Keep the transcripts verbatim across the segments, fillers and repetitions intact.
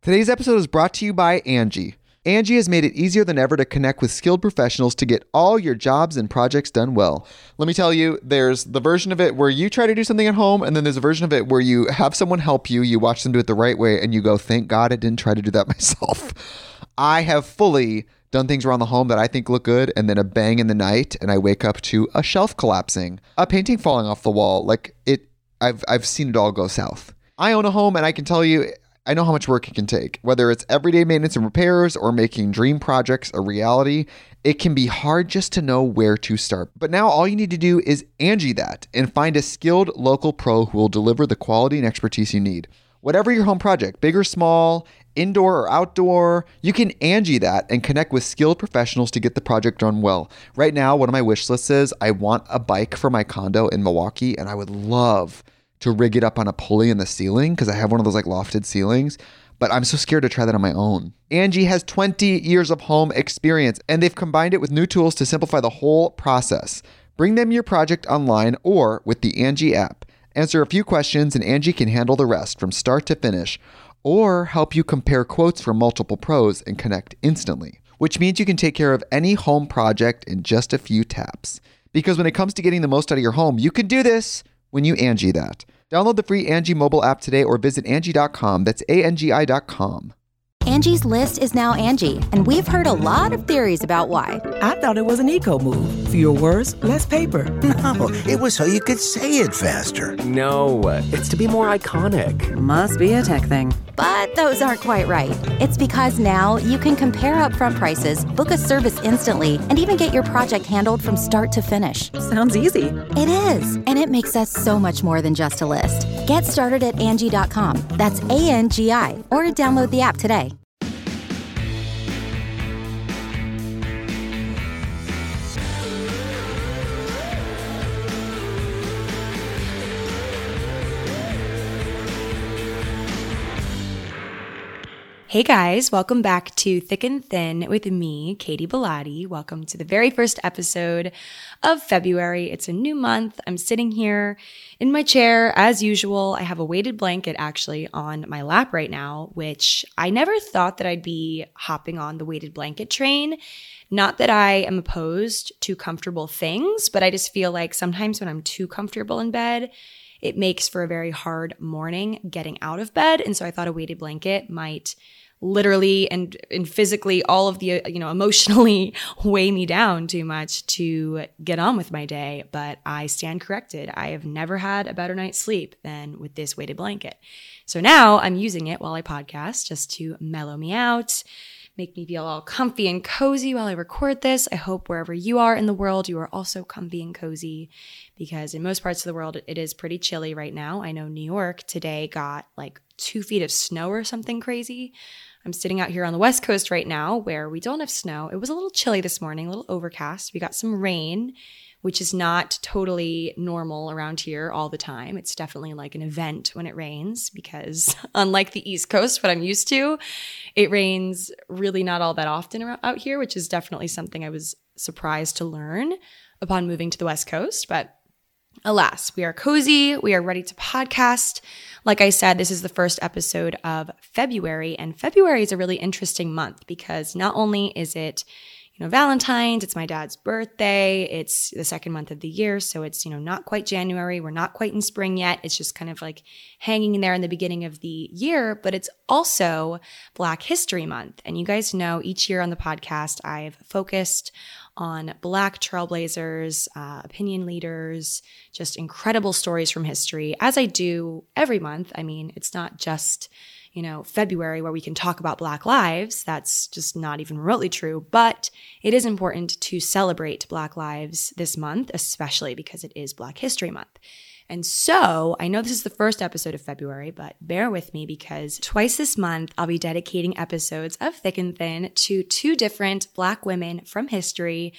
Today's episode is brought to you by Angie. Angie has made it easier than ever to connect with skilled professionals to get all your jobs and projects done well. Let me tell you, there's the version of it where you try to do something at home, and then there's a version of it where you have someone help you, you watch them do it the right way, and you go, thank God I didn't try to do that myself. I have fully done things around the home that I think look good, and then a bang in the night, and I wake up to a shelf collapsing, a painting falling off the wall. Like it, I've I've seen it all go south. I own a home, and I can tell you, I know how much work it can take. Whether it's everyday maintenance and repairs or making dream projects a reality, it can be hard just to know where to start. But now all you need to do is Angie that and find a skilled local pro who will deliver the quality and expertise you need. Whatever your home project, big or small, indoor or outdoor, you can Angie that and connect with skilled professionals to get the project done well. Right now, one of my wish lists is I want a bike for my condo in Milwaukee, and I would love to rig it up on a pulley in the ceiling because I have one of those like lofted ceilings, but I'm so scared to try that on my own. Angie has twenty years of home experience, and they've combined it with new tools to simplify the whole process. Bring them your project online or with the Angie app. Answer a few questions and Angie can handle the rest from start to finish, or help you compare quotes from multiple pros and connect instantly, which means you can take care of any home project in just a few taps. Because when it comes to getting the most out of your home, you can do this when you Angie that. Download the free Angie mobile app today or visit Angie dot com. That's A N G I dot com. Angie's List is now Angie, and we've heard a lot of theories about why. I thought it was an eco move. Fewer words, less paper. No, it was so you could say it faster. No, it's to be more iconic. Must be a tech thing. But those aren't quite right. It's because now you can compare upfront prices, book a service instantly, and even get your project handled from start to finish. Sounds easy. It is, and it makes us so much more than just a list. Get started at Angie dot com. That's A N G I, or download the app today. Hey guys, welcome back to Thick and Thin with me, Katie Bellotti. Welcome to the very first episode of February. It's a new month. I'm sitting here in my chair as usual. I have a weighted blanket actually on my lap right now, which I never thought that I'd be hopping on the weighted blanket train. Not that I am opposed to comfortable things, but I just feel like sometimes when I'm too comfortable in bed, it makes for a very hard morning getting out of bed. And so I thought a weighted blanket might literally and, and physically, all of the, you know, emotionally weigh me down too much to get on with my day. But I stand corrected. I have never had a better night's sleep than with this weighted blanket. So now I'm using it while I podcast just to mellow me out, make me feel all comfy and cozy while I record this. I hope wherever you are in the world, you are also comfy and cozy, because in most parts of the world, it is pretty chilly right now. I know New York today got like two feet of snow or something crazy. I'm sitting out here on the West Coast right now where we don't have snow. It was a little chilly this morning, a little overcast. We got some rain, which is not totally normal around here all the time. It's definitely like an event when it rains because unlike the East Coast, what I'm used to, it rains really not all that often out here, which is definitely something I was surprised to learn upon moving to the West Coast. But alas, we are cozy. We are ready to podcast. Like I said, this is the first episode of February, and February is a really interesting month because not only is it, you know, Valentine's, it's my dad's birthday, it's the second month of the year, so it's, you know, not quite January, we're not quite in spring yet, it's just kind of like hanging in there in the beginning of the year, but it's also Black History Month. And you guys know each year on the podcast, I've focused on Black trailblazers, uh, opinion leaders, just incredible stories from history, as I do every month. I mean, it's not just, you know, February where we can talk about Black lives. That's just not even remotely true. But it is important to celebrate Black lives this month, especially because it is Black History Month. And so I know this is the first episode of February, but bear with me because twice this month, I'll be dedicating episodes of Thick and Thin to two different Black women from history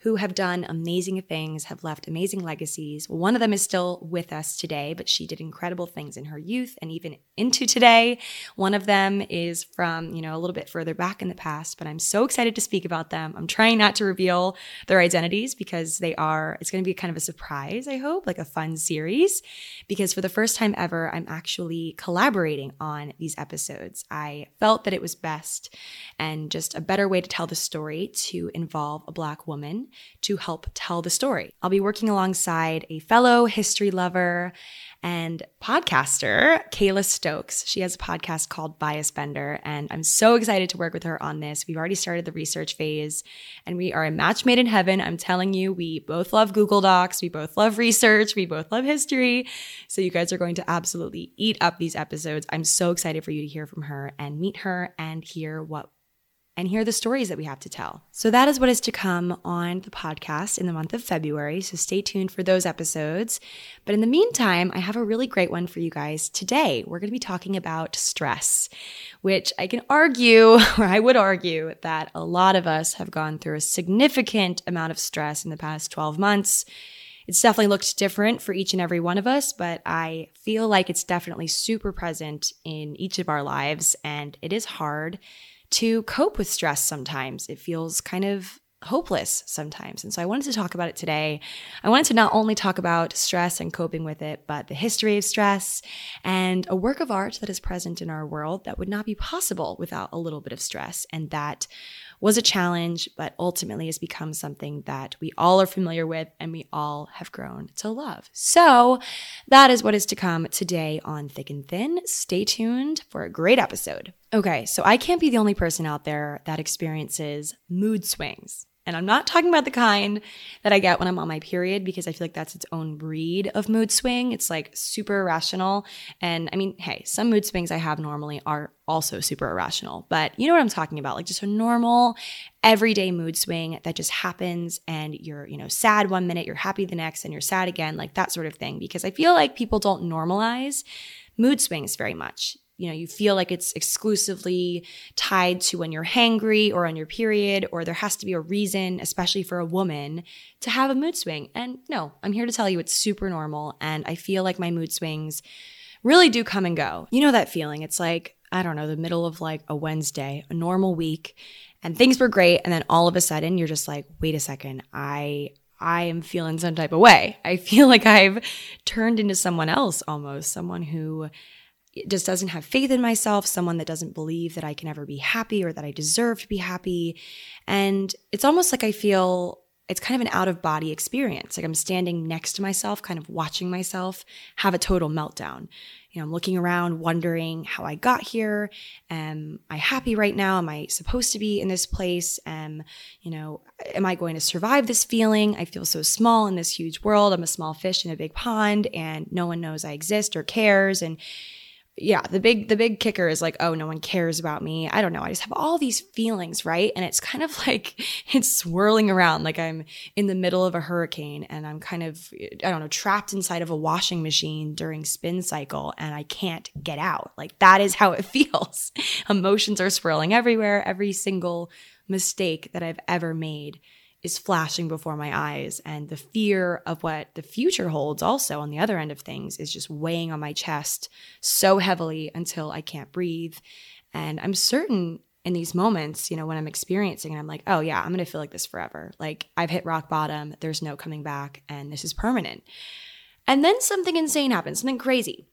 who have done amazing things, have left amazing legacies. One of them is still with us today, but she did incredible things in her youth and even into today. One of them is from, you know, a little bit further back in the past, but I'm so excited to speak about them. I'm trying not to reveal their identities because they are, it's going to be kind of a surprise, I hope, like a fun series, because for the first time ever, I'm actually collaborating on these episodes. I felt that it was best and just a better way to tell the story to involve a Black woman to help tell the story. I'll be working alongside a fellow history lover and podcaster, Kayla Stokes. She has a podcast called Bias Bender, and I'm so excited to work with her on this. We've already started the research phase, and we are a match made in heaven. I'm telling you, we both love Google Docs, we both love research, we both love history, so you guys are going to absolutely eat up these episodes. I'm so excited for you to hear from her and meet her and hear what and hear the stories that we have to tell. So that is what is to come on the podcast in the month of February, so stay tuned for those episodes. But in the meantime, I have a really great one for you guys today. We're going to be talking about stress, which I can argue, or I would argue, that a lot of us have gone through a significant amount of stress in the past twelve months. It's definitely looked different for each and every one of us, but I feel like it's definitely super present in each of our lives, and it is hard to cope with stress sometimes. It feels kind of hopeless sometimes. And so I wanted to talk about it today. I wanted to not only talk about stress and coping with it, but the history of stress and a work of art that is present in our world that would not be possible without a little bit of stress. And that was a challenge, but ultimately has become something that we all are familiar with and we all have grown to love. So that is what is to come today on Thick and Thin. Stay tuned for a great episode. Okay, so I can't be the only person out there that experiences mood swings. And I'm not talking about the kind that I get when I'm on my period, because I feel like that's its own breed of mood swing. It's like super irrational. And I mean, hey, some mood swings I have normally are also super irrational, but you know what I'm talking about, like just a normal everyday mood swing that just happens and you're, you know, sad one minute, you're happy the next, and you're sad again, like that sort of thing. Because I feel like people don't normalize mood swings very much. You know, you feel like it's exclusively tied to when you're hangry or on your period, or there has to be a reason, especially for a woman, to have a mood swing. And no, I'm here to tell you it's super normal. And I feel like my mood swings really do come and go. You know that feeling? It's like, I don't know, the middle of like a Wednesday, a normal week, and things were great. And then all of a sudden you're just like, wait a second, I I am feeling some type of way. I feel like I've turned into someone else almost, someone who just doesn't have faith in myself, someone that doesn't believe that I can ever be happy or that I deserve to be happy. And it's almost like I feel it's kind of an out-of-body experience. Like I'm standing next to myself, kind of watching myself have a total meltdown. You know, I'm looking around, wondering how I got here. Am I happy right now? Am I supposed to be in this place? Am, you know, am I going to survive this feeling? I feel so small in this huge world. I'm a small fish in a big pond, and no one knows I exist or cares. And yeah, the big the big kicker is like, oh, no one cares about me. I don't know. I just have all these feelings, right? And it's kind of like it's swirling around like I'm in the middle of a hurricane and I'm kind of, I don't know, trapped inside of a washing machine during spin cycle and I can't get out. Like that is how it feels. Emotions are swirling everywhere. Every single mistake that I've ever made is flashing before my eyes, and the fear of what the future holds also on the other end of things is just weighing on my chest so heavily until I can't breathe. And I'm certain in these moments, you know, when I'm experiencing it, I'm like, oh yeah, I'm going to feel like this forever. Like I've hit rock bottom, there's no coming back, and this is permanent. And then something insane happens, something crazy.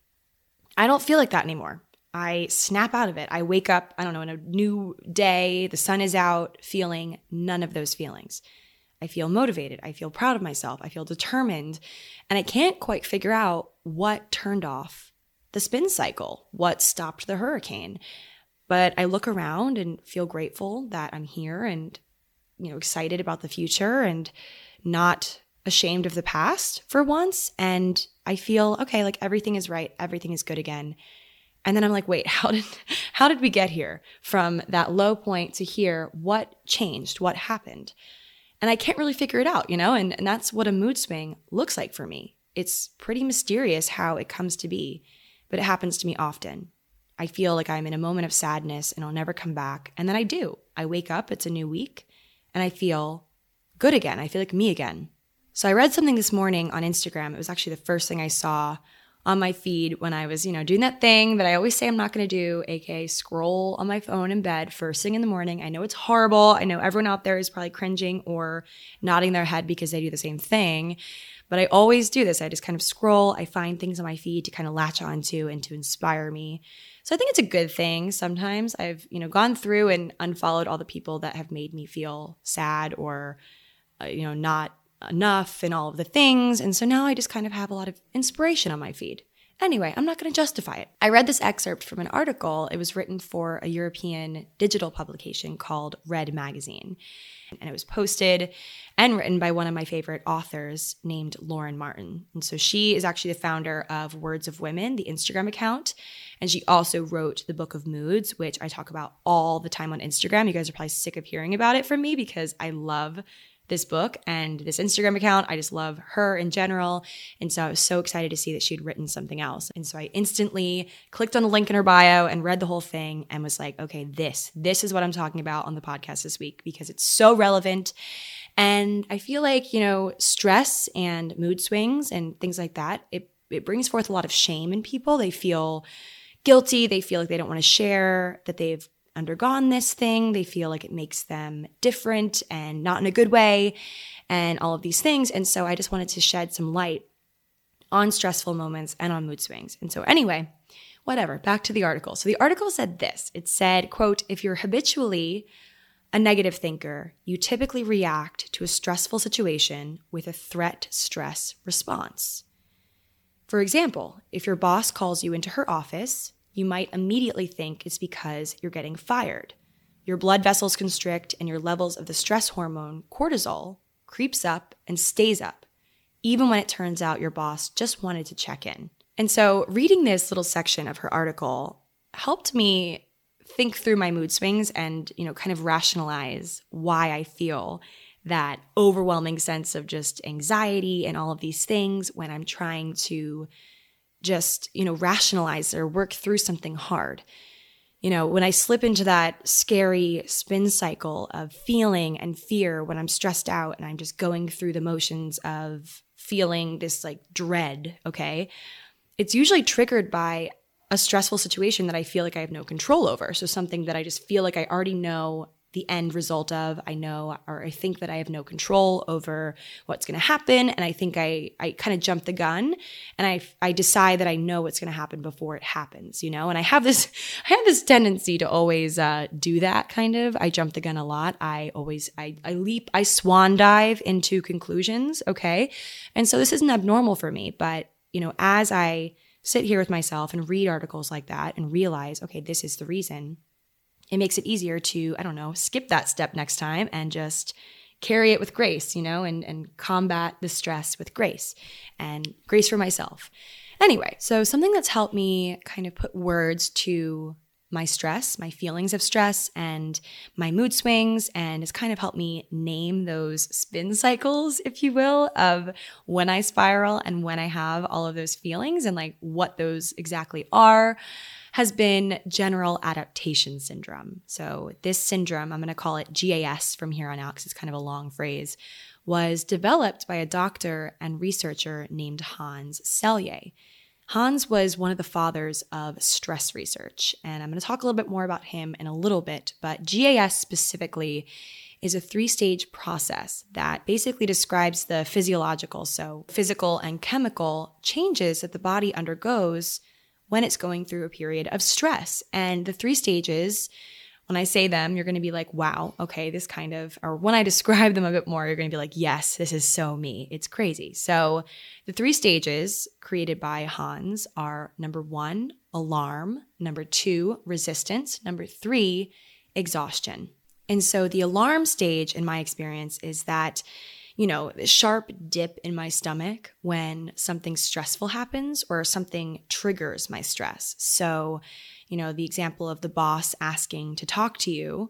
I don't feel like that anymore. I snap out of it. I wake up, I don't know, in a new day, the sun is out, feeling none of those feelings. I feel motivated. I feel proud of myself. I feel determined. And I can't quite figure out what turned off the spin cycle, what stopped the hurricane. But I look around and feel grateful that I'm here and, you know, excited about the future and not ashamed of the past for once. And I feel, okay, like everything is right. Everything is good again. And then I'm like, wait, how did how did we get here from that low point to here? What changed? What happened? And I can't really figure it out, you know, and, and that's what a mood swing looks like for me. It's pretty mysterious how it comes to be, but it happens to me often. I feel like I'm in a moment of sadness and I'll never come back. And then I do. I wake up, it's a new week, and I feel good again. I feel like me again. So I read something this morning on Instagram. It was actually the first thing I saw on my feed when I was, you know, doing that thing that I always say I'm not going to do, aka scroll on my phone in bed first thing in the morning. I know it's horrible. I know everyone out there is probably cringing or nodding their head because they do the same thing. But I always do this. I just kind of scroll. I find things on my feed to kind of latch onto and to inspire me. So I think it's a good thing. Sometimes I've, you know, gone through and unfollowed all the people that have made me feel sad or, uh, you know, not enough and all of the things. And so now I just kind of have a lot of inspiration on my feed. Anyway, I'm not going to justify it. I read this excerpt from an article. It was written for a European digital publication called Red Magazine. And it was posted and written by one of my favorite authors named Lauren Martin. And so she is actually the founder of Words of Women, the Instagram account. And she also wrote the Book of Moods, which I talk about all the time on Instagram. You guys are probably sick of hearing about it from me because I love this book and this Instagram account. I just love her in general. And so I was so excited to see that she'd written something else. And so I instantly clicked on the link in her bio and read the whole thing and was like, okay, this, this is what I'm talking about on the podcast this week because it's so relevant. And I feel like, you know, stress and mood swings and things like that, it, it brings forth a lot of shame in people. They feel guilty. They feel like they don't want to share that they've undergone this thing. They feel like it makes them different and not in a good way and all of these things. And so I just wanted to shed some light on stressful moments and on mood swings. And so anyway, whatever, back to the article. So the article said this. It said, quote, if you're habitually a negative thinker, you typically react to a stressful situation with a threat stress response. For example, if your boss calls you into her office, you might immediately think it's because you're getting fired. Your blood vessels constrict and your levels of the stress hormone cortisol creeps up and stays up, even when it turns out your boss just wanted to check in. And so reading this little section of her article helped me think through my mood swings and, you know, kind of rationalize why I feel that overwhelming sense of just anxiety and all of these things when I'm trying to just, you know, rationalize or work through something hard. You know, when I slip into that scary spin cycle of feeling and fear when I'm stressed out and I'm just going through the motions of feeling this like dread, okay, it's usually triggered by a stressful situation that I feel like I have no control over. So something that I just feel like I already know the end result of, I know, or I think that I have no control over what's going to happen. And I think I, I kind of jump the gun and I, I decide that I know what's going to happen before it happens, you know? And I have this, I have this tendency to always uh, do that kind of. I jump the gun a lot. I always, I, I leap, I swan dive into conclusions. Okay. And so this isn't abnormal for me, but you know, as I sit here with myself and read articles like that and realize, okay, this is the reason, it makes it easier to, I don't know, skip that step next time and just carry it with grace, you know, and, and combat the stress with grace and grace for myself. Anyway, so something that's helped me kind of put words to my stress, my feelings of stress and my mood swings, and it's kind of helped me name those spin cycles, if you will, of when I spiral and when I have all of those feelings and like what those exactly are, has been general adaptation syndrome. So this syndrome, I'm going to call it G A S from here on out because it's kind of a long phrase, was developed by a doctor and researcher named Hans Selye. Hans was one of the fathers of stress research, and I'm going to talk a little bit more about him in a little bit, but G A S specifically is a three-stage process that basically describes the physiological, so physical and chemical changes that the body undergoes when it's going through a period of stress. And the three stages, when I say them, you're going to be like, wow, okay, this kind of, or when I describe them a bit more, you're going to be like, yes, this is so me. It's crazy. So the three stages created by Hans are number one, alarm, number two, resistance, number three, exhaustion. And so the alarm stage, in my experience, is that, you know, the sharp dip in my stomach when something stressful happens or something triggers my stress. So, you know, the example of the boss asking to talk to you,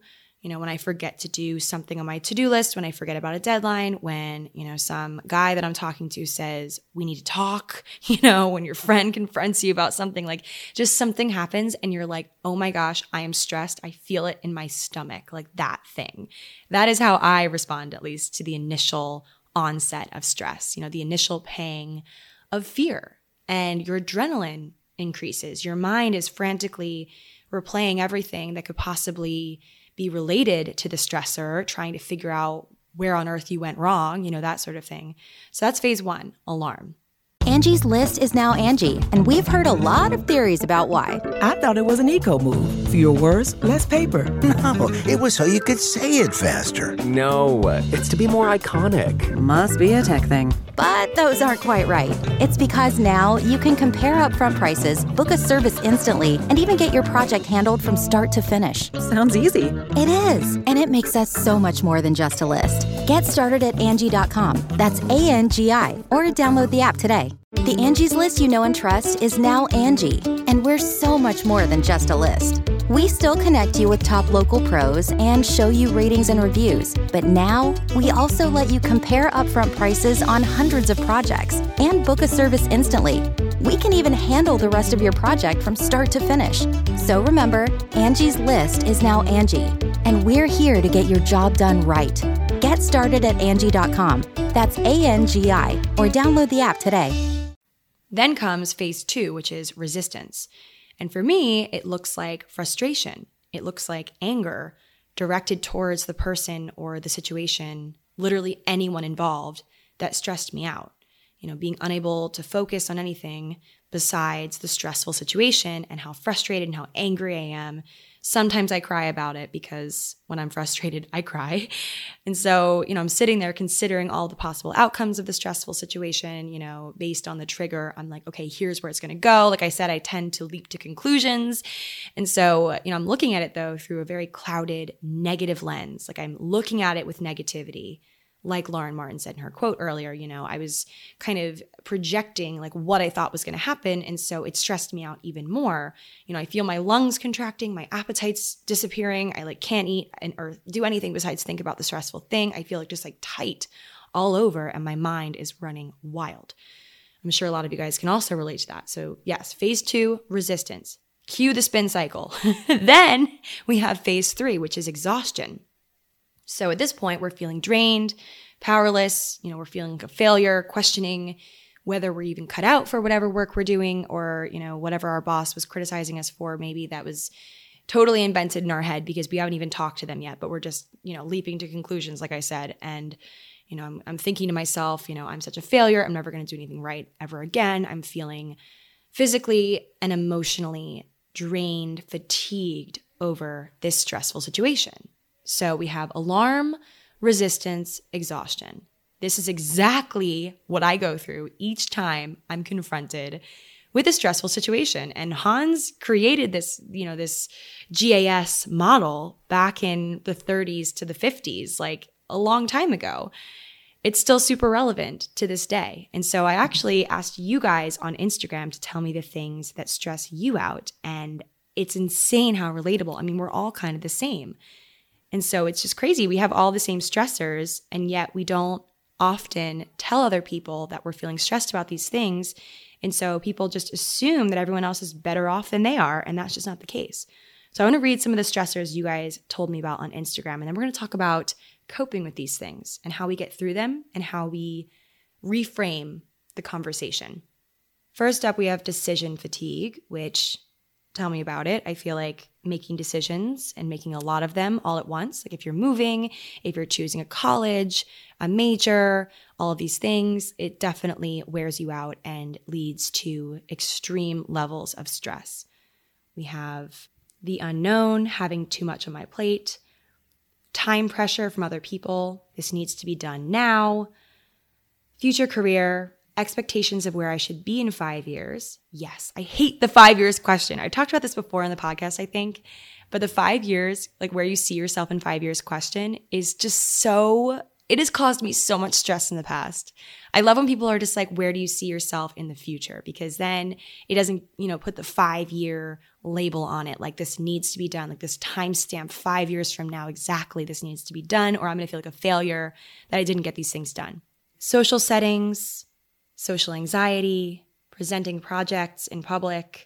You know, when I forget to do something on my to-do list, when I forget about a deadline, when, you know, some guy that I'm talking to says, we need to talk, you know, when your friend confronts you about something, like just something happens and you're like, oh my gosh, I am stressed. I feel it in my stomach, like that thing. That is how I respond, at least, to the initial onset of stress, you know, the initial pang of fear. And your adrenaline increases. Your mind is frantically replaying everything that could possibly be related to the stressor, trying to figure out where on earth you went wrong, you know, that sort of thing. So that's phase one, alarm. Angie's List is now Angie, and we've heard a lot of theories about why. I thought it was an eco move. Fewer words, less paper. No, it was so you could say it faster. No, it's to be more iconic. Must be a tech thing. But those aren't quite right. It's because now you can compare upfront prices, book a service instantly, and even get your project handled from start to finish. Sounds easy. It is, and it makes us so much more than just a list. Get started at Angie dot com. That's A N G I, or download the app today. The Angie's List you know and trust is now Angie, and we're so much more than just a list. We still connect you with top local pros and show you ratings and reviews, but now we also let you compare upfront prices on hundreds of projects and book a service instantly. We can even handle the rest of your project from start to finish. So remember, Angie's List is now Angie, and we're here to get your job done right. Get started at Angie dot com. That's A N G I, or download the app today. Then comes phase two, which is resistance. And for me, it looks like frustration. It looks like anger directed towards the person or the situation, literally anyone involved, that stressed me out. You know, being unable to focus on anything besides the stressful situation and how frustrated and how angry I am. Sometimes I cry about it because when I'm frustrated, I cry. And so, you know, I'm sitting there considering all the possible outcomes of the stressful situation, you know, based on the trigger. I'm like, okay, here's where it's going to go. Like I said, I tend to leap to conclusions. And so, you know, I'm looking at it though through a very clouded, negative lens. Like I'm looking at it with negativity. Like Lauren Martin said in her quote earlier, you know, I was kind of projecting like what I thought was going to happen. And so it stressed me out even more. You know, I feel my lungs contracting, my appetite's disappearing. I like can't eat and or do anything besides think about the stressful thing. I feel like just like tight all over and my mind is running wild. I'm sure a lot of you guys can also relate to that. So yes, phase two, resistance. Cue the spin cycle. Then we have phase three, which is exhaustion. So at this point, we're feeling drained, powerless, you know, we're feeling like a failure, questioning whether we're even cut out for whatever work we're doing or, you know, whatever our boss was criticizing us for, maybe that was totally invented in our head because we haven't even talked to them yet, but we're just, you know, leaping to conclusions, like I said. And, you know, I'm, I'm thinking to myself, you know, I'm such a failure. I'm never going to do anything right ever again. I'm feeling physically and emotionally drained, fatigued over this stressful situation. So we have alarm, resistance, exhaustion. This is exactly what I go through each time I'm confronted with a stressful situation. And Hans created this, you know, this G A S model back in the thirties to the fifties, like a long time ago. It's still super relevant to this day. And so I actually asked you guys on Instagram to tell me the things that stress you out. And it's insane how relatable. I mean, we're all kind of the same. And so it's just crazy. We have all the same stressors, and yet we don't often tell other people that we're feeling stressed about these things. And so people just assume that everyone else is better off than they are, and that's just not the case. So I want to read some of the stressors you guys told me about on Instagram, and then we're going to talk about coping with these things and how we get through them and how we reframe the conversation. First up, we have decision fatigue, which, tell me about it. I feel like making decisions and making a lot of them all at once. Like if you're moving, if you're choosing a college, a major, all of these things, it definitely wears you out and leads to extreme levels of stress. We have the unknown, having too much on my plate, time pressure from other people. This needs to be done now. Future career, expectations of where I should be in five years. Yes, I hate the five years question. I talked about this before on the podcast, I think, but the five years, like where you see yourself in five years question is just so, it has caused me so much stress in the past. I love when people are just like, where do you see yourself in the future? Because then it doesn't, you know, put the five-year label on it. Like this needs to be done, like this timestamp five years from now, exactly this needs to be done, or I'm going to feel like a failure that I didn't get these things done. Social settings, social anxiety, presenting projects in public,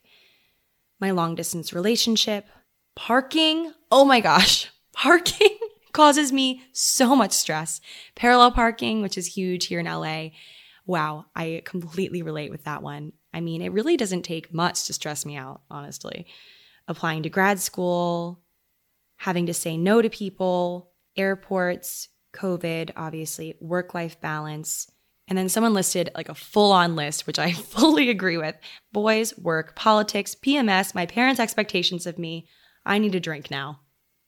my long distance relationship, parking. Oh my gosh, parking causes me so much stress. Parallel parking, which is huge here in L A. Wow, I completely relate with that one. I mean, it really doesn't take much to stress me out, honestly. Applying to grad school, having to say no to people, airports, COVID, obviously, work-life balance. And then someone listed like a full-on list, which I fully agree with. Boys, work, politics, P M S, my parents' expectations of me. I need a drink now.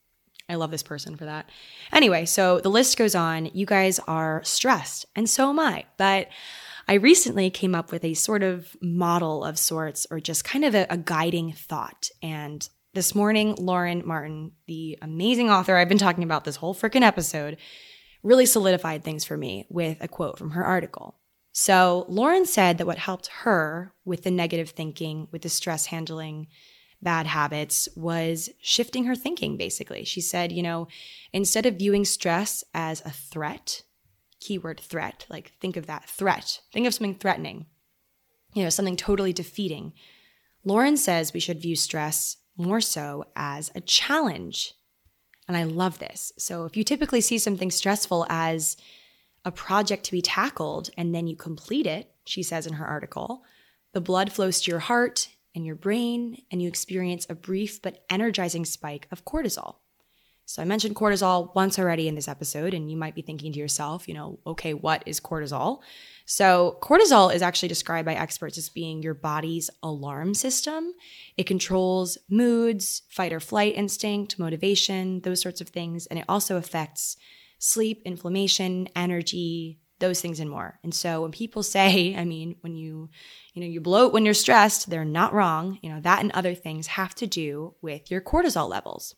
I love this person for that. Anyway, so the list goes on. You guys are stressed, and so am I. But I recently came up with a sort of model of sorts, or just kind of a, a guiding thought. And this morning, Lauren Martin, the amazing author I've been talking about this whole freaking episode, really solidified things for me with a quote from her article. So Lauren said that what helped her with the negative thinking, with the stress handling, bad habits, was shifting her thinking, basically. She said, you know, instead of viewing stress as a threat, keyword threat, like think of that threat, think of something threatening, you know, something totally defeating. Lauren says we should view stress more so as a challenge. And I love this. So if you typically see something stressful as a project to be tackled and then you complete it, she says in her article, the blood flows to your heart and your brain, and you experience a brief but energizing spike of cortisol. So I mentioned cortisol once already in this episode, and you might be thinking to yourself, you know, okay, what is cortisol? So cortisol is actually described by experts as being your body's alarm system. It controls moods, fight or flight instinct, motivation, those sorts of things. And it also affects sleep, inflammation, energy, those things and more. And so when people say, I mean, when you, you know, you bloat when you're stressed, they're not wrong. You know, that and other things have to do with your cortisol levels.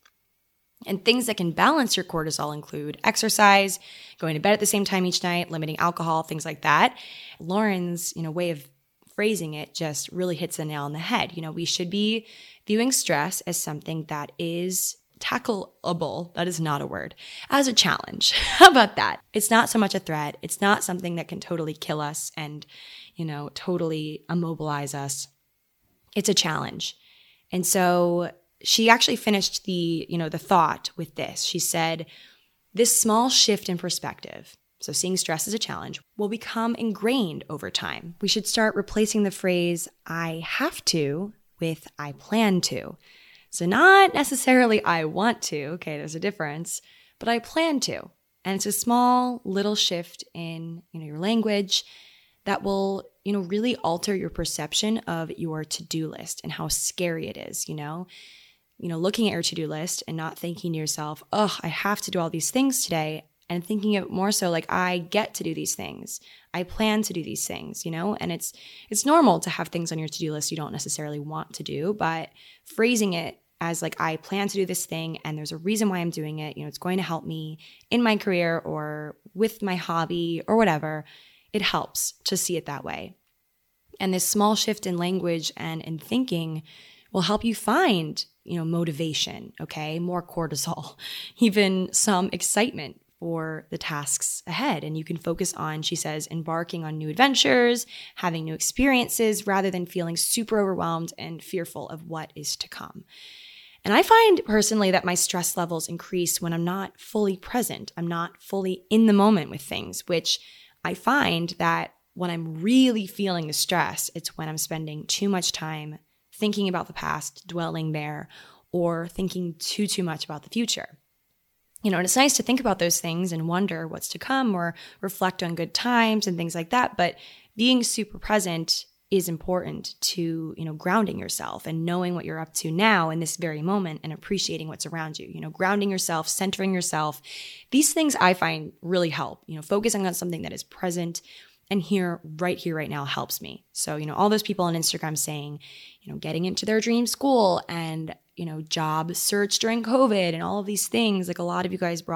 And things that can balance your cortisol include exercise, going to bed at the same time each night, limiting alcohol, things like that. Lauren's, you know, way of phrasing it just really hits the nail on the head. You know, we should be viewing stress as something that is tackleable, that is not a word, as a challenge. How about that? It's not so much a threat. It's not something that can totally kill us and, you know, totally immobilize us. It's a challenge. And so she actually finished the, you know, the thought with this. She said, this small shift in perspective, so seeing stress as a challenge, will become ingrained over time. We should start replacing the phrase, I have to, with I plan to. So not necessarily I want to, okay, there's a difference, but I plan to. And it's a small little shift in, you know, your language that will, you know, really alter your perception of your to-do list and how scary it is, you know? You know, looking at your to-do list and not thinking to yourself, oh, I have to do all these things today, and thinking it more so like I get to do these things. I plan to do these things, you know? And it's it's normal to have things on your to-do list you don't necessarily want to do, but phrasing it as like I plan to do this thing and there's a reason why I'm doing it, you know, it's going to help me in my career or with my hobby or whatever, it helps to see it that way. And this small shift in language and in thinking will help you find, you know, motivation, okay, more cortisol, even some excitement for the tasks ahead. And you can focus on, she says, embarking on new adventures, having new experiences, rather than feeling super overwhelmed and fearful of what is to come. And I find personally that my stress levels increase when I'm not fully present. I'm not fully in the moment with things, which I find that when I'm really feeling the stress, it's when I'm spending too much time thinking about the past, dwelling there, or thinking too, too much about the future. You know, and it's nice to think about those things and wonder what's to come or reflect on good times and things like that. But being super present is important to, you know, grounding yourself and knowing what you're up to now in this very moment and appreciating what's around you, you know, grounding yourself, centering yourself. These things I find really help, you know, focusing on something that is present and here, right here, right now helps me. So, you know, all those people on Instagram saying, you know, getting into their dream school and, you know, job search during COVID and all of these things, like a lot of you guys brought up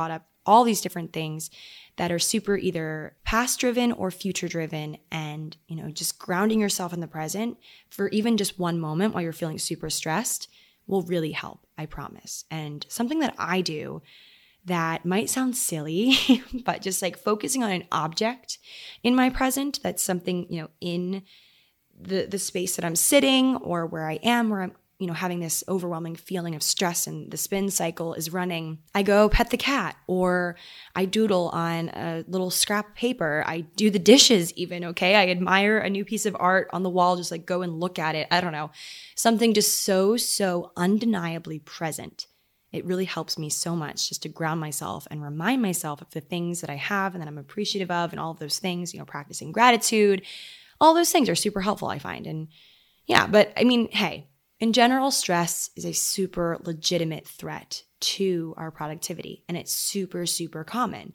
all these different things that are super either past driven or future driven, and, you know, just grounding yourself in the present for even just one moment while you're feeling super stressed will really help, I promise. And something that I do that might sound silly, but just like focusing on an object in my present, that's something, you know, in the the space that I'm sitting or where I am, where I'm, you know, having this overwhelming feeling of stress and the spin cycle is running. I go pet the cat, or I doodle on a little scrap of paper. I do the dishes even, okay? I admire a new piece of art on the wall, just like go and look at it. I don't know. Something just so, so undeniably present. It really helps me so much just to ground myself and remind myself of the things that I have and that I'm appreciative of, and all of those things, you know, practicing gratitude. All those things are super helpful, I find. And yeah, but I mean, hey, in general, stress is a super legitimate threat to our productivity, and it's super, super common.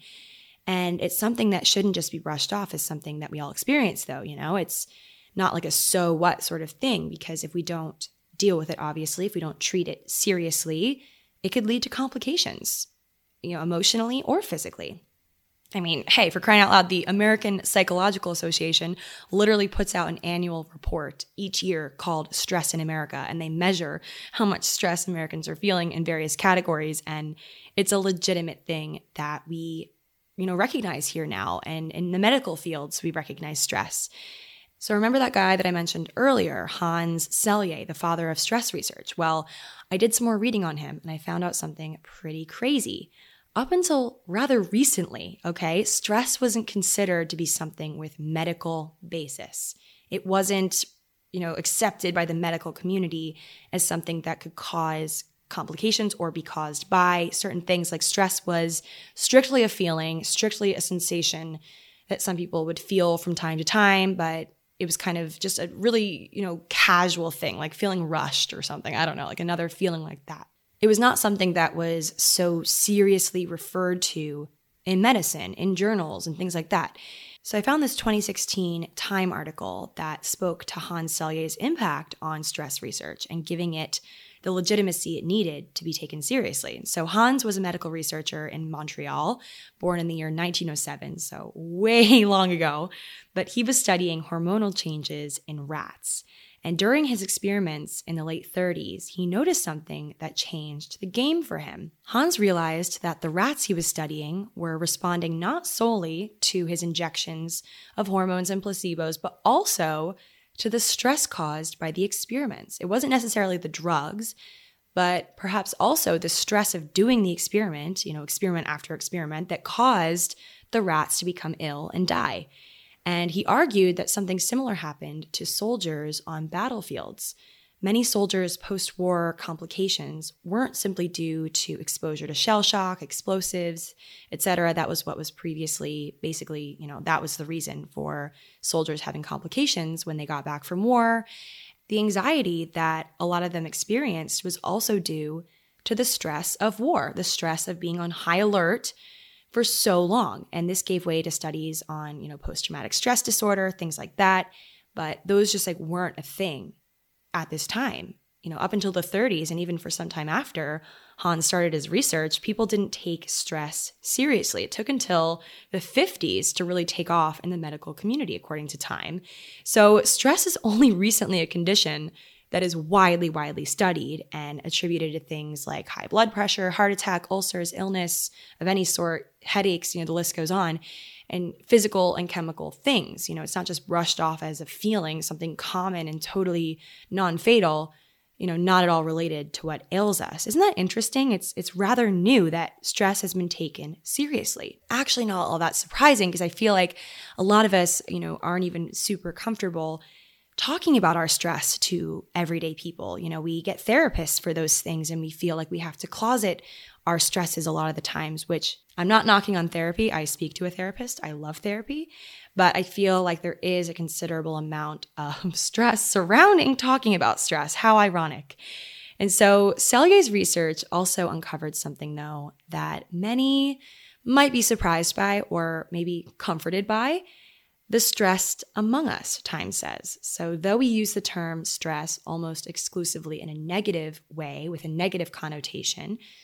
And it's something that shouldn't just be brushed off as something that we all experience, though. You know, it's not like a so what sort of thing, because if we don't deal with it, obviously, if we don't treat it seriously, it could lead to complications, you know, emotionally or physically. I mean, hey, for crying out loud, the American Psychological Association literally puts out an annual report each year called Stress in America, and they measure how much stress Americans are feeling in various categories. And it's a legitimate thing that we, you know, recognize here now. And in the medical fields, we recognize stress. So remember that guy that I mentioned earlier, Hans Selye, the father of stress research? Well, I did some more reading on him, and I found out something pretty crazy. Up until rather recently, okay, stress wasn't considered to be something with medical basis. It wasn't, you know, accepted by the medical community as something that could cause complications or be caused by certain things. Like stress was strictly a feeling, strictly a sensation that some people would feel from time to time, but it was kind of just a really, you know, casual thing, like feeling rushed or something. I don't know, like another feeling like that. It was not something that was so seriously referred to in medicine, in journals, and things like that. So I found this twenty sixteen Time article that spoke to Hans Selye's impact on stress research and giving it the legitimacy it needed to be taken seriously. So Hans was a medical researcher in Montreal, born in the year nineteen oh seven, so way long ago, but he was studying hormonal changes in rats. And during his experiments in the late thirties, he noticed something that changed the game for him. Hans realized that the rats he was studying were responding not solely to his injections of hormones and placebos, but also to the stress caused by the experiments. It wasn't necessarily the drugs, but perhaps also the stress of doing the experiment, you know, experiment after experiment, that caused the rats to become ill and die. And he argued that something similar happened to soldiers on battlefields. Many soldiers' post-war complications weren't simply due to exposure to shell shock, explosives, et cetera. That was what was previously, basically, you know, that was the reason for soldiers having complications when they got back from war. The anxiety that a lot of them experienced was also due to the stress of war, the stress of being on high alert for so long. And this gave way to studies on, you know, post-traumatic stress disorder, things like that. But those just like weren't a thing at this time. You know, up until the thirties, and even for some time after Hans started his research, people didn't take stress seriously. It took until the fifties to really take off in the medical community, according to Time. So stress is only recently a condition that is widely, widely studied and attributed to things like high blood pressure, heart attack, ulcers, illness of any sort, headaches, you know, the list goes on, and physical and chemical things. You know, it's not just brushed off as a feeling, something common and totally non-fatal, you know, not at all related to what ails us. Isn't that interesting? It's it's rather new that stress has been taken seriously. Actually, not all that surprising, because I feel like a lot of us, you know, aren't even super comfortable talking about our stress to everyday people. You know, we get therapists for those things, and we feel like we have to closet our stresses a lot of the times, which I'm not knocking on therapy. I speak to a therapist. I love therapy, but I feel like there is a considerable amount of stress surrounding talking about stress. How ironic. And so Selye's research also uncovered something, though, that many might be surprised by or maybe comforted by. The stressed among us, Time says. So though we use the term stress almost exclusively in a negative way, with a negative connotation,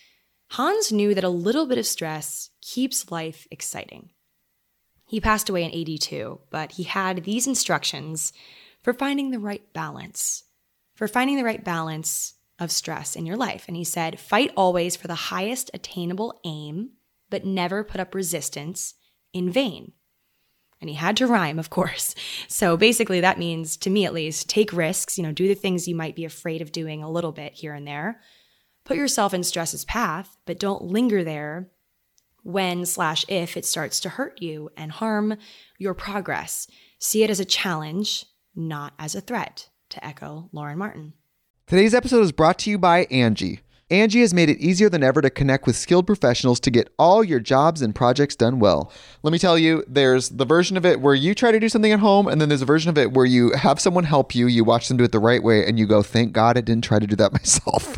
Hans knew that a little bit of stress keeps life exciting. He passed away in eighty-two, but he had these instructions for finding the right balance, for finding the right balance of stress in your life. And he said, fight always for the highest attainable aim, but never put up resistance in vain. And he had to rhyme, of course. So basically that means, to me at least, take risks, you know, do the things you might be afraid of doing a little bit here and there. Put yourself in stress's path, but don't linger there when slash if it starts to hurt you and harm your progress. See it as a challenge, not as a threat, to echo Lauren Martin. Today's episode is brought to you by Angie. Angie has made it easier than ever to connect with skilled professionals to get all your jobs and projects done well. Let me tell you, there's the version of it where you try to do something at home, and then there's a version of it where you have someone help you, you watch them do it the right way, and you go, thank God I didn't try to do that myself.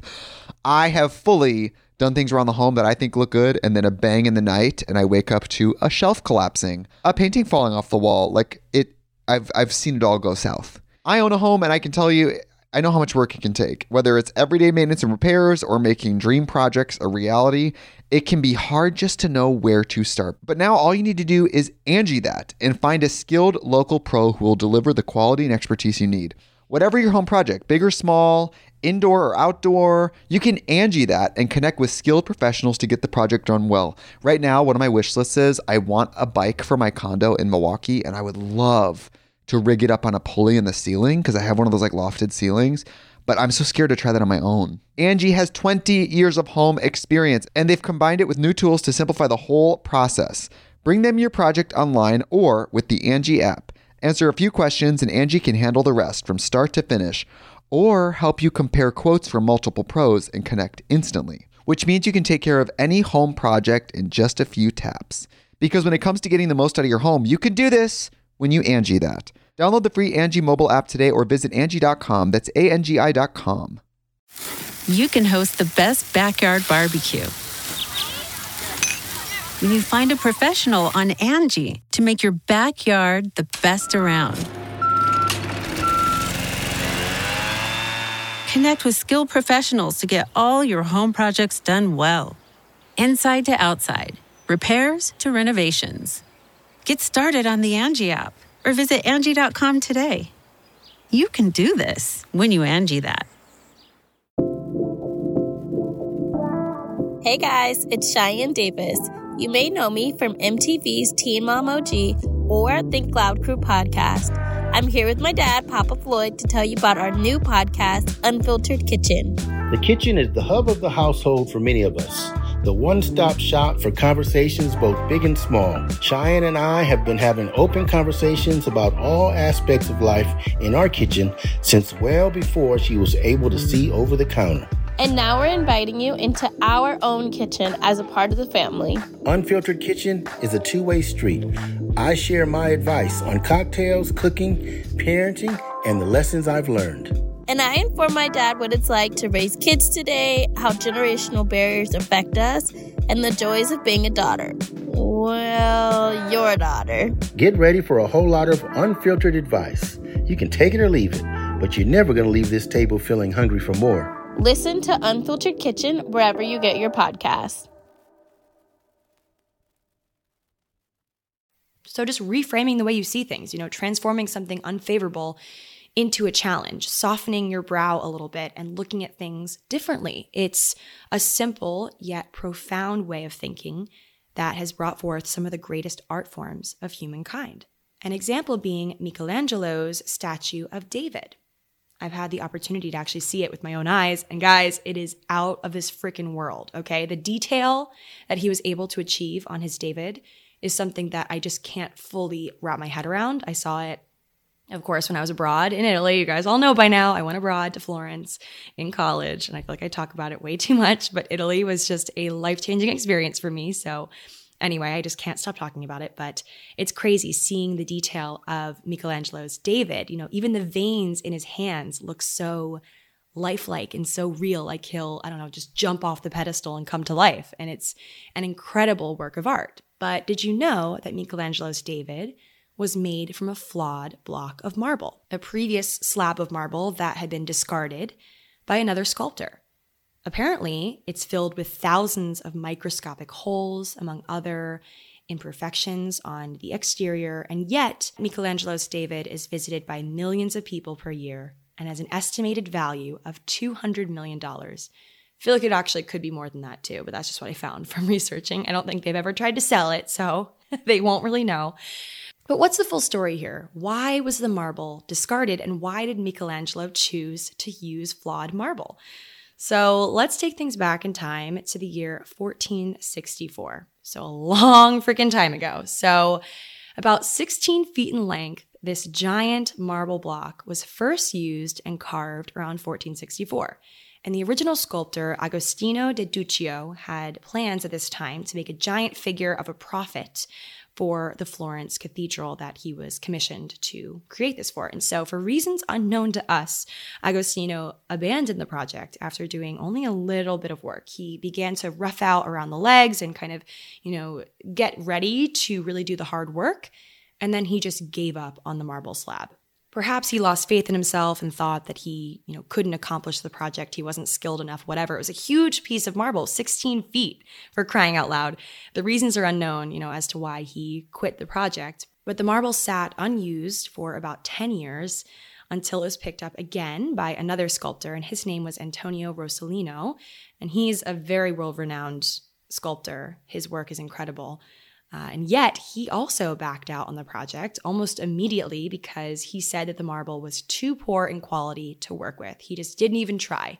I have fully done things around the home that I think look good, and then a bang in the night, and I wake up to a shelf collapsing, a painting falling off the wall. Like it, I've I've seen it all go south. I own a home, and I can tell you, I know how much work it can take. Whether it's everyday maintenance and repairs or making dream projects a reality, it can be hard just to know where to start. But now all you need to do is Angie that and find a skilled local pro who will deliver the quality and expertise you need. Whatever your home project, big or small, indoor or outdoor, you can Angie that and connect with skilled professionals to get the project done well. Right now, one of my wish lists is I want a bike for my condo in Milwaukee, and I would love to rig it up on a pulley in the ceiling because I have one of those like lofted ceilings, but I'm so scared to try that on my own. Angie has twenty years of home experience, and they've combined it with new tools to simplify the whole process. Bring them your project online or with the Angie app. Answer a few questions and Angie can handle the rest from start to finish, or help you compare quotes from multiple pros and connect instantly, which means you can take care of any home project in just a few taps. Because when it comes to getting the most out of your home, you can do this when you Angie that. Download the free Angie mobile app today or visit Angie dot com. That's A N G I dot com. You can host the best backyard barbecue when you find a professional on Angie to make your backyard the best around. Connect with skilled professionals to get all your home projects done well. Inside to outside, repairs to renovations. Get started on the Angie app or visit Angie dot com today. You can do this when you Angie that. Hey guys, it's Cheyenne Davis. You may know me from M T V's Teen Mom O G or Think Loud Crew podcast. I'm here with my dad, Papa Floyd, to tell you about our new podcast, Unfiltered Kitchen. The kitchen is the hub of the household for many of us. The one-stop shop for conversations both big and small. Cheyenne and I have been having open conversations about all aspects of life in our kitchen since well before she was able to see over the counter. And now we're inviting you into our own kitchen as a part of the family. Unfiltered Kitchen is a two-way street. I share my advice on cocktails, cooking, parenting, and the lessons I've learned. And I inform my dad what it's like to raise kids today, how generational barriers affect us, and the joys of being a daughter. Well, your daughter. Get ready for a whole lot of unfiltered advice. You can take it or leave it, but you're never going to leave this table feeling hungry for more. Listen to Unfiltered Kitchen wherever you get your podcasts. So just reframing the way you see things, you know, transforming something unfavorable into a challenge, softening your brow a little bit and looking at things differently. It's a simple yet profound way of thinking that has brought forth some of the greatest art forms of humankind. An example being Michelangelo's statue of David. I've had the opportunity to actually see it with my own eyes. And guys, it is out of this freaking world, okay? The detail that he was able to achieve on his David is something that I just can't fully wrap my head around. I saw it, of course, when I was abroad in Italy. You guys all know by now, I went abroad to Florence in college. And I feel like I talk about it way too much, but Italy was just a life-changing experience for me. So anyway, I just can't stop talking about it, but it's crazy seeing the detail of Michelangelo's David. You know, even the veins in his hands look so lifelike and so real, like he'll, I don't know, just jump off the pedestal and come to life. And it's an incredible work of art. But did you know that Michelangelo's David was made from a flawed block of marble, a previous slab of marble that had been discarded by another sculptor? apparently it's filled with thousands of microscopic holes, among other imperfections on the exterior, and yet Michelangelo's David is visited by millions of people per year and has an estimated value of two hundred million dollars. I feel like it actually could be more than that too, but that's just what I found from researching. I don't think they've ever tried to sell it, so they won't really know. But what's the full story here? Why was the marble discarded, and why did Michelangelo choose to use flawed marble? So let's take things back in time to the year fourteen sixty-four. So a long freaking time ago. So about sixteen feet in length, this giant marble block was first used and carved around fourteen sixty-four. And the original sculptor, Agostino de Duccio, had plans at this time to make a giant figure of a prophet for the Florence Cathedral that he was commissioned to create this for. And so for reasons unknown to us, Agostino abandoned the project after doing only a little bit of work. He began to rough out around the legs and kind of, you know, get ready to really do the hard work. And then he just gave up on the marble slab. Perhaps he lost faith in himself and thought that he, you know, couldn't accomplish the project. He wasn't skilled enough, whatever. It was a huge piece of marble, sixteen feet, for crying out loud. The reasons are unknown, you know, as to why he quit the project. But the marble sat unused for about ten years until it was picked up again by another sculptor, and his name was Antonio Rossellino. And he's a very world-renowned sculptor. His work is incredible. Uh, and yet, he also backed out on the project almost immediately because he said that the marble was too poor in quality to work with. He just didn't even try.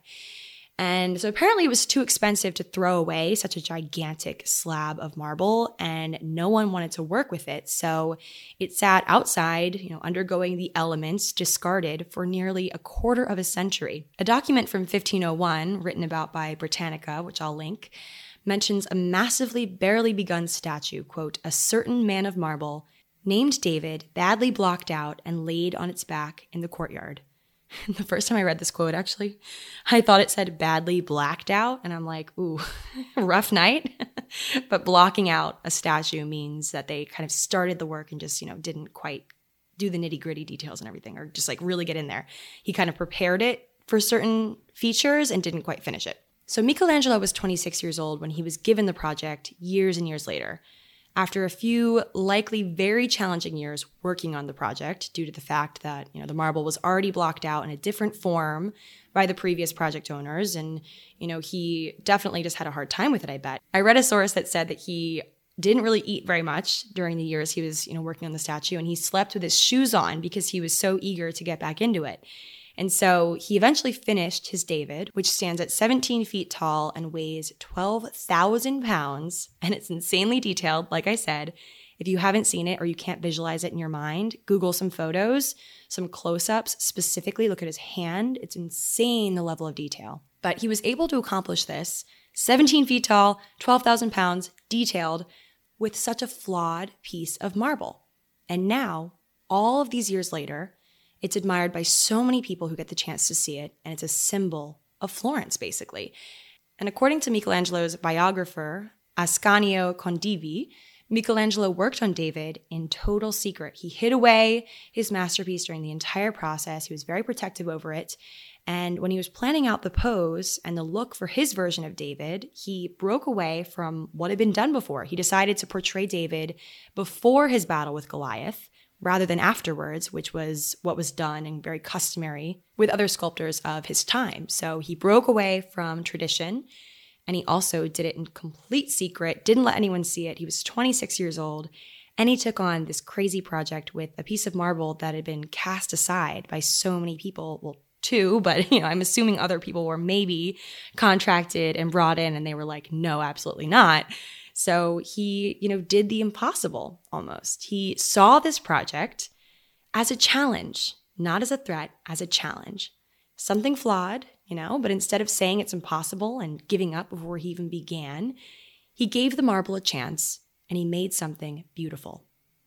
And so apparently it was too expensive to throw away such a gigantic slab of marble, and no one wanted to work with it. So it sat outside, you know, undergoing the elements, discarded for nearly a quarter of a century. A document from fifteen oh one, written about by Britannica, which I'll link, mentions a massively barely begun statue, quote, a certain man of marble, named David, badly blocked out and laid on its back in the courtyard. The first time I read this quote, actually, I thought it said badly blacked out, and I'm like, ooh, rough night. But blocking out a statue means that they kind of started the work and just, you know, didn't quite do the nitty gritty details and everything, or just like really get in there. He kind of prepared it for certain features and didn't quite finish it. So Michelangelo was twenty-six years old when he was given the project years and years later. After a few likely very challenging years working on the project due to the fact that, you know, the marble was already blocked out in a different form by the previous project owners, and, you know, he definitely just had a hard time with it, I bet. I read a source that said that he didn't really eat very much during the years he was, you know, working on the statue, and he slept with his shoes on because he was so eager to get back into it. And so he eventually finished his David, which stands at seventeen feet tall and weighs twelve thousand pounds. And it's insanely detailed, like I said. If you haven't seen it or you can't visualize it in your mind, Google some photos, some close-ups, specifically look at his hand. It's insane, the level of detail. But he was able to accomplish this, seventeen feet tall, twelve thousand pounds, detailed, with such a flawed piece of marble. And now, all of these years later, it's admired by so many people who get the chance to see it, and it's a symbol of Florence, basically. And according to Michelangelo's biographer, Ascanio Condivi, Michelangelo worked on David in total secret. He hid away his masterpiece during the entire process. He was very protective over it. And when he was planning out the pose and the look for his version of David, he broke away from what had been done before. He decided to portray David before his battle with Goliath, rather than afterwards, which was what was done and very customary with other sculptors of his time. So he broke away from tradition, and he also did it in complete secret, didn't let anyone see it. He was twenty-six years old, and he took on this crazy project with a piece of marble that had been cast aside by so many people. Well, two, but you know, I'm assuming other people were maybe contracted and brought in, and they were like, no, absolutely not. So he, you know, did the impossible almost. He saw this project as a challenge, not as a threat, as a challenge. Something flawed, you know, but instead of saying it's impossible and giving up before he even began, he gave the marble a chance and he made something beautiful.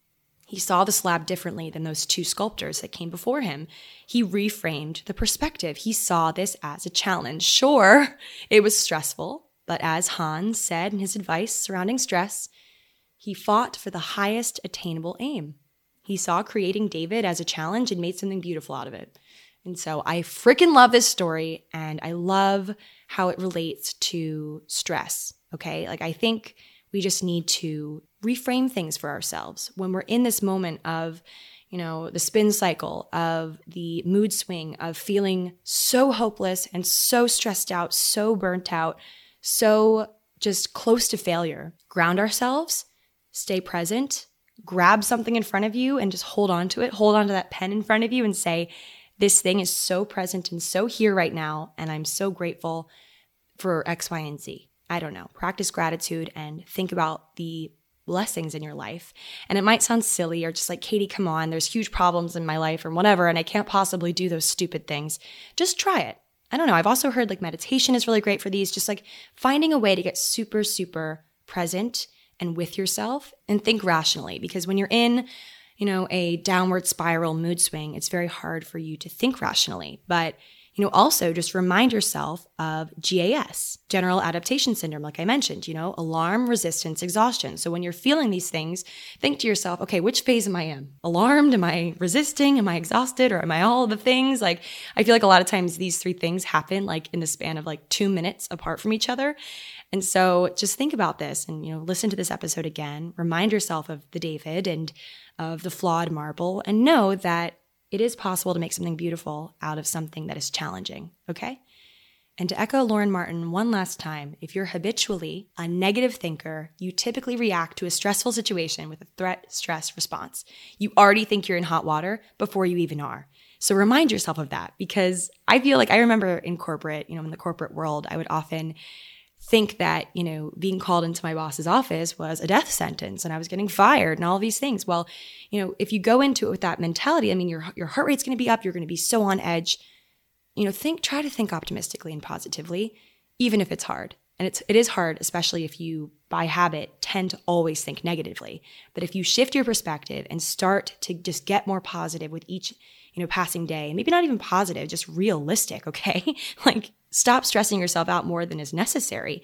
He saw the slab differently than those two sculptors that came before him. He reframed the perspective. He saw this as a challenge. Sure, it was stressful. But as Hans said in his advice surrounding stress, he fought for the highest attainable aim. He saw creating David as a challenge and made something beautiful out of it. And so I freaking love this story, and I love how it relates to stress, okay? Like, I think we just need to reframe things for ourselves when we're in this moment of, you know, the spin cycle, of the mood swing, of feeling so hopeless and so stressed out, so burnt out, so just close to failure. Ground ourselves, stay present, grab something in front of you and just hold on to it. Hold on to that pen in front of you and say, this thing is so present and so here right now, and I'm so grateful for X, Y, and Z. I don't know. Practice gratitude and think about the blessings in your life. And it might sound silly or just like, Katie, come on, there's huge problems in my life or whatever, and I can't possibly do those stupid things. Just try it. I don't know. I've also heard like meditation is really great for these, just like finding a way to get super, super present and with yourself and think rationally. Because when you're in, you know, a downward spiral mood swing, it's very hard for you to think rationally. But, you know, also just remind yourself of G A S, general adaptation syndrome, like I mentioned, you know, alarm, resistance, exhaustion. So when you're feeling these things, think to yourself, okay, which phase am I in? Alarmed? Am I resisting? Am I exhausted? Or am I all of the things? Like, I feel like a lot of times these three things happen like in the span of like two minutes apart from each other. And so just think about this and, you know, listen to this episode again, remind yourself of the David and of the flawed marble, and know that it is possible to make something beautiful out of something that is challenging, okay? And to echo Lauren Martin one last time, if you're habitually a negative thinker, you typically react to a stressful situation with a threat-stress response. You already think you're in hot water before you even are. So remind yourself of that, because I feel like I remember in corporate, you know, in the corporate world, I would often think that, you know, being called into my boss's office was a death sentence and I was getting fired and all of these things. Well, you know, if you go into it with that mentality, I mean, your your heart rate's going to be up. You're going to be so on edge. You know, think, try to think optimistically and positively, even if it's hard. And it's it is hard, especially if you, by habit, tend to always think negatively. But if you shift your perspective and start to just get more positive with each, you know, passing day, maybe not even positive, just realistic, okay? Like, stop stressing yourself out more than is necessary.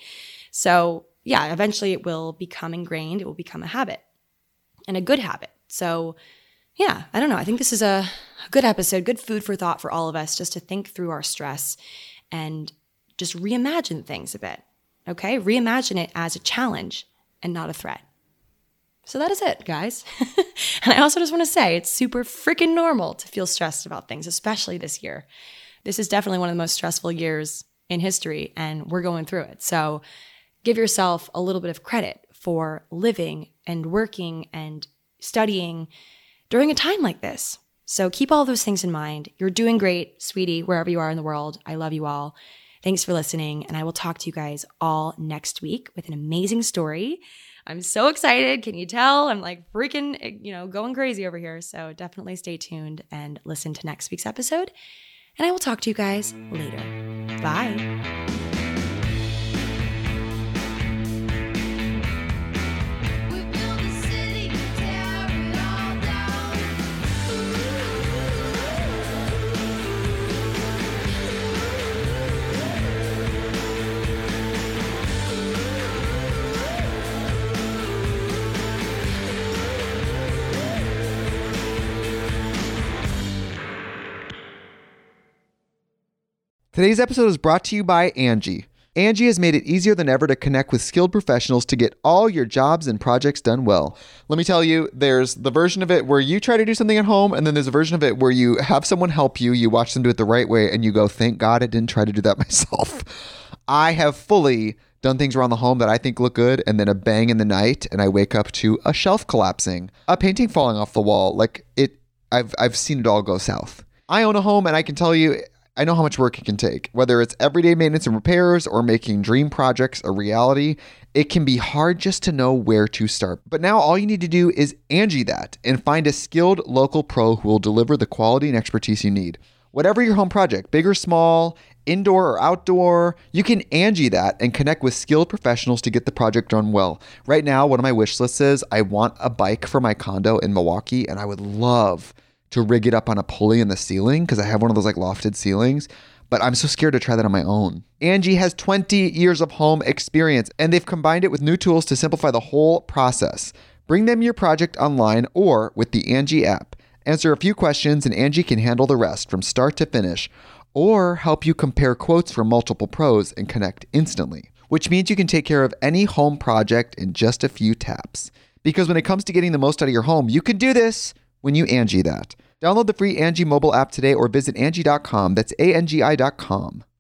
So yeah, eventually it will become ingrained. It will become a habit and a good habit. So yeah, I don't know. I think this is a good episode, good food for thought for all of us, just to think through our stress and just reimagine things a bit. Okay? Reimagine it as a challenge and not a threat. So that is it, guys. And I also just want to say it's super freaking normal to feel stressed about things, especially this year. This is definitely one of the most stressful years in history, and we're going through it. So give yourself a little bit of credit for living and working and studying during a time like this. So keep all those things in mind. You're doing great, sweetie, wherever you are in the world. I love you all. Thanks for listening, and I will talk to you guys all next week with an amazing story. I'm so excited. Can you tell? I'm like freaking, you know, going crazy over here. So definitely stay tuned and listen to next week's episode. And I will talk to you guys later. Bye. Today's episode is brought to you by Angie. Angie has made it easier than ever to connect with skilled professionals to get all your jobs and projects done well. Let me tell you, there's the version of it where you try to do something at home, and then there's a version of it where you have someone help you, you watch them do it the right way, and you go, thank God I didn't try to do that myself. I have fully done things around the home that I think look good, and then a bang in the night, and I wake up to a shelf collapsing, a painting falling off the wall. Like, it, I've I've seen it all go south. I own a home, and I can tell you, I know how much work it can take. Whether it's everyday maintenance and repairs or making dream projects a reality, it can be hard just to know where to start. But now all you need to do is Angie that and find a skilled local pro who will deliver the quality and expertise you need. Whatever your home project, big or small, indoor or outdoor, you can Angie that and connect with skilled professionals to get the project done well. Right now, one of my wish lists is I want a bike for my condo in Milwaukee, and I would love to rig it up on a pulley in the ceiling because I have one of those like lofted ceilings, but I'm so scared to try that on my own. Angie has twenty years of home experience, and they've combined it with new tools to simplify the whole process. Bring them your project online or with the Angie app. Answer a few questions and Angie can handle the rest from start to finish, or help you compare quotes from multiple pros and connect instantly, which means you can take care of any home project in just a few taps. Because when it comes to getting the most out of your home, you can do this when you Angie that. Download the free Angie mobile app today or visit Angie dot com. That's A N G I dot com.